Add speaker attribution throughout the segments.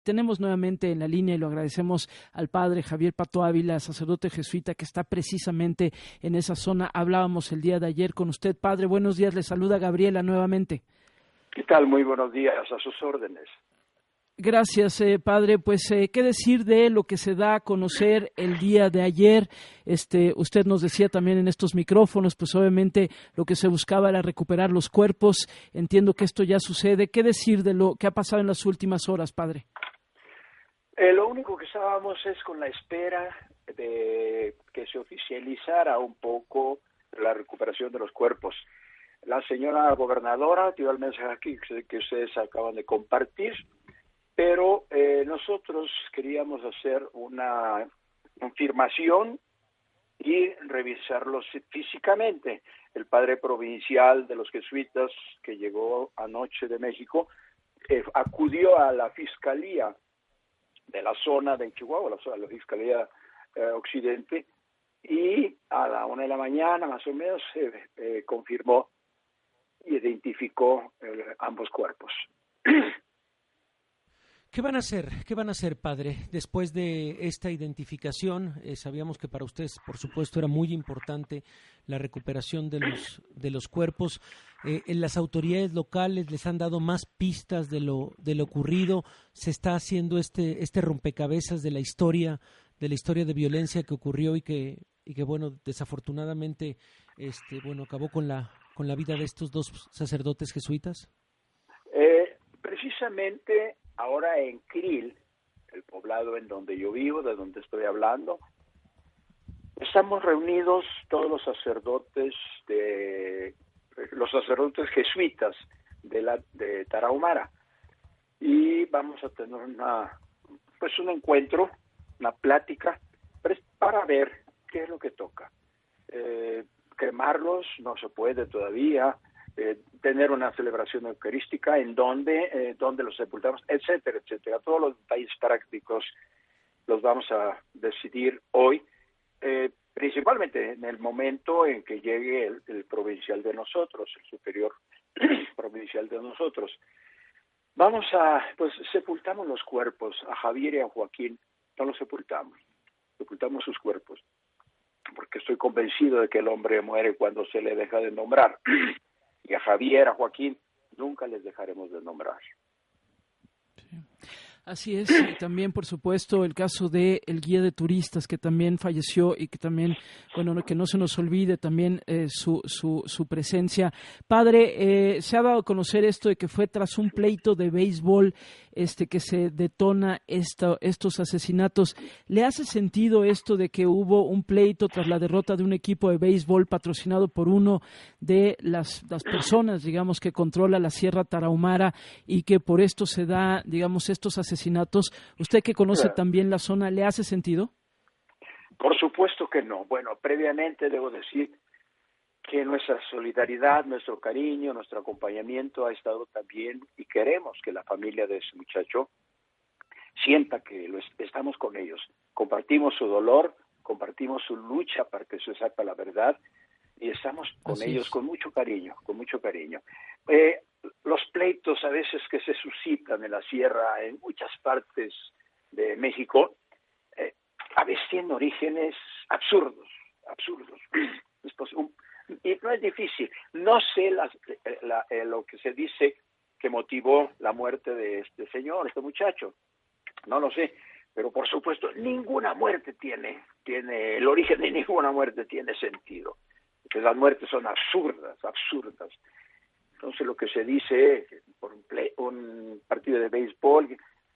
Speaker 1: Tenemos nuevamente en la línea y lo agradecemos al padre Javier Pato Ávila, sacerdote jesuita que está precisamente en esa zona. Hablábamos el día de ayer con usted. Padre, buenos días, le saluda Gabriela nuevamente.
Speaker 2: ¿Qué tal? Muy buenos días, a sus órdenes.
Speaker 1: Gracias, padre. Pues, ¿qué decir de lo que se da a conocer el día de ayer? Usted nos decía también en estos micrófonos, pues obviamente lo que se buscaba era recuperar los cuerpos. Entiendo que esto ya sucede. ¿Qué decir de lo que ha pasado en las últimas horas, padre?
Speaker 2: Lo único que estábamos es con la espera de que se oficializara un poco la recuperación de los cuerpos. La señora gobernadora dio el mensaje aquí que ustedes acaban de compartir, pero nosotros queríamos hacer una confirmación y revisarlos físicamente. El padre provincial de los jesuitas que llegó anoche de México acudió a la fiscalía de la zona de Chihuahua, la fiscalía occidente, y a la 1 de la mañana más o menos se confirmó y identificó ambos cuerpos.
Speaker 3: ¿Qué van a hacer? ¿Qué van a hacer, padre, después de esta identificación? Sabíamos que para ustedes, por supuesto, era muy importante la recuperación de los cuerpos. Las autoridades locales les han dado más pistas de lo ocurrido. Se está haciendo este rompecabezas de la historia de violencia que ocurrió y que bueno, desafortunadamente, acabó con la vida de estos dos sacerdotes jesuitas.
Speaker 2: Precisamente ahora en Krill, el poblado en donde yo vivo, de donde estoy hablando, estamos reunidos todos los sacerdotes jesuitas de Tarahumara, y vamos a tener un encuentro, una plática para ver qué es lo que toca. Cremarlos no se puede todavía. Tener una celebración eucarística en donde los sepultamos, etcétera, etcétera. Todos los detalles prácticos los vamos a decidir hoy, principalmente en el momento en que llegue el provincial de nosotros, el superior provincial de nosotros. Sepultamos los cuerpos. A Javier y a Joaquín no los sepultamos sus cuerpos, porque estoy convencido de que el hombre muere cuando se le deja de nombrar. Y a Javier, a Joaquín, nunca les dejaremos de nombrar.
Speaker 1: Sí. Así es, y también, por supuesto, el caso de el guía de turistas que también falleció y que también, que no se nos olvide también su presencia. Padre, se ha dado a conocer esto de que fue tras un pleito de béisbol que se detona estos asesinatos. ¿Le hace sentido esto de que hubo un pleito tras la derrota de un equipo de béisbol patrocinado por uno de las personas, digamos, que controla la Sierra Tarahumara y que por esto se da, digamos, estos asesinatos? Usted que conoce también la zona, ¿le hace sentido?
Speaker 2: Por supuesto que no. Bueno, previamente debo decir que nuestra solidaridad, nuestro cariño, nuestro acompañamiento ha estado también, y queremos que la familia de ese muchacho sienta que estamos con ellos. Compartimos su dolor, compartimos su lucha para que se sepa la verdad, y estamos con ellos con mucho cariño, Los pleitos a veces que se suscitan en la sierra, en muchas partes de México, a veces tienen orígenes absurdos. Y no es difícil. No sé lo que se dice que motivó la muerte de este muchacho. No lo sé. Pero por supuesto, ninguna muerte el origen de ninguna muerte tiene sentido. Porque las muertes son absurdas. Entonces lo que se dice por un partido de béisbol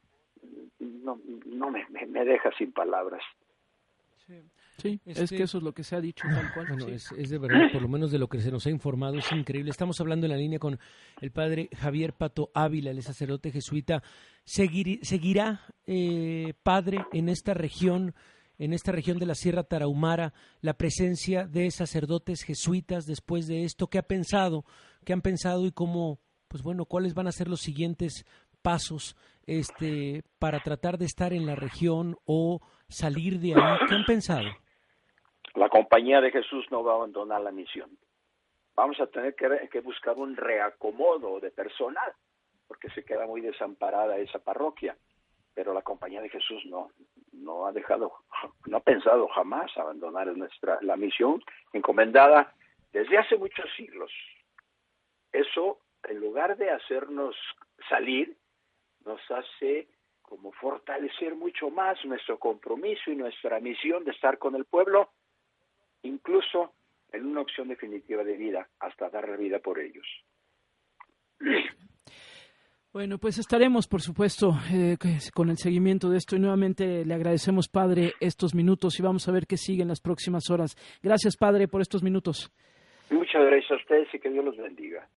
Speaker 2: no me deja sin palabras.
Speaker 1: Sí, es que eso es lo que se ha dicho tal cual.
Speaker 3: Bueno,
Speaker 1: sí.
Speaker 3: es de verdad, por lo menos de lo que se nos ha informado, es increíble. Estamos hablando en la línea con el padre Javier Pato Ávila, el sacerdote jesuita. ¿Seguirá, padre, en esta región de la Sierra Tarahumara, la presencia de sacerdotes jesuitas después de esto? ¿Qué han pensado y cómo, cuáles van a ser los siguientes pasos para tratar de estar en la región o salir de ahí? ¿Qué han pensado?
Speaker 2: La Compañía de Jesús no va a abandonar la misión. Vamos a tener que buscar un reacomodo de personal, porque se queda muy desamparada esa parroquia. pero la Compañía de Jesús no ha pensado jamás abandonar la misión encomendada desde hace muchos siglos. Eso, en lugar de hacernos salir, nos hace como fortalecer mucho más nuestro compromiso y nuestra misión de estar con el pueblo, incluso en una opción definitiva de vida, hasta dar la vida por ellos.
Speaker 1: Bueno, pues estaremos, por supuesto, con el seguimiento de esto y nuevamente le agradecemos, Padre, estos minutos y vamos a ver qué sigue en las próximas horas. Gracias, Padre, por estos minutos.
Speaker 2: Muchas gracias a ustedes y que Dios los bendiga.